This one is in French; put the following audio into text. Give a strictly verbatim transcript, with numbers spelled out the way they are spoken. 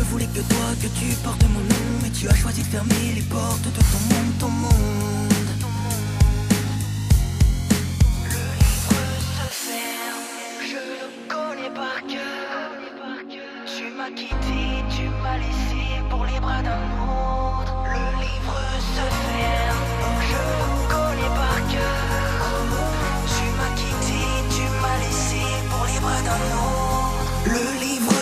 voulais que toi, que tu portes mon nom, mais tu as choisi de fermer les portes de ton monde, ton monde. Le livre se ferme, je le connais par cœur. Tu m'as quitté, tu m'as laissé pour les bras d'un autre. Le livre se ferme, je le connais par cœur. Tu m'as quitté, tu m'as laissé pour les bras d'un autre. Le livre